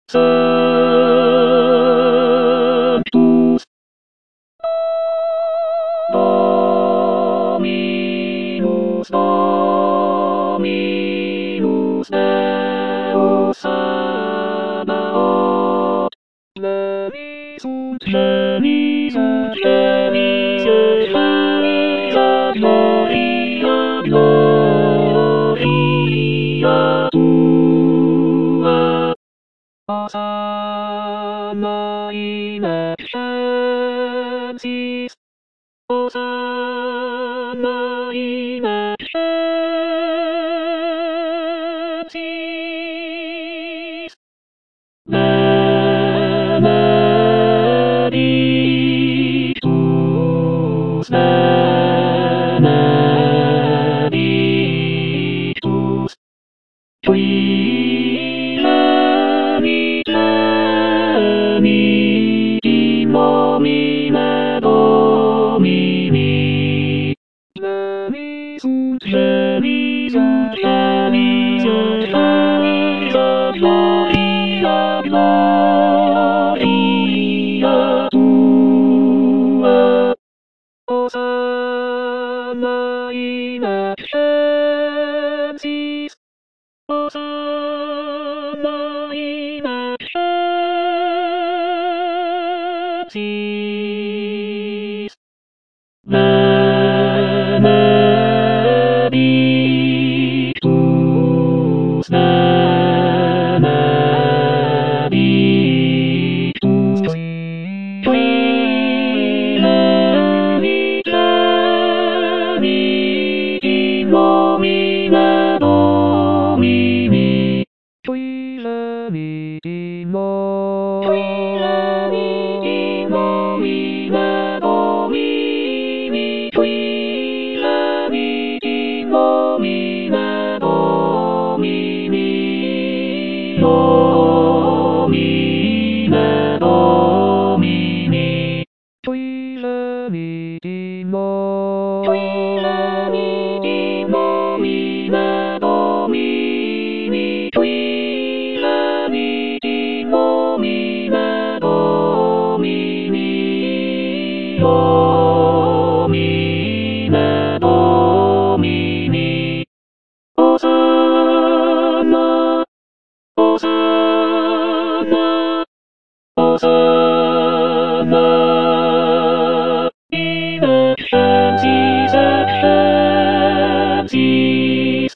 Sanctus Dominus Dominus Deus Sabaoth. Levis ut chemis ut chemis et chemis gloria gloria tua. Hosanna in excelsis, Hosanna in excelsis. Benedictus, benedictus, qui gemit gemit in nomine Domini. Gemis ut gemis ut gemis et gemis et gloria gloria tua. Hosanna in excelsis, Hosanna in excelsis. Benedictus, benedictus, qui gemit gemit in nomine Domini. Qui gemit in nomine Domini. Qui gemit in nomine Domini. Nomine Domini. Qui gemit in nomine Domini. Qui gemit in nomine Domini. Nomine Domini. Hosanna, Hosanna, Hosanna in excelsis excelsis.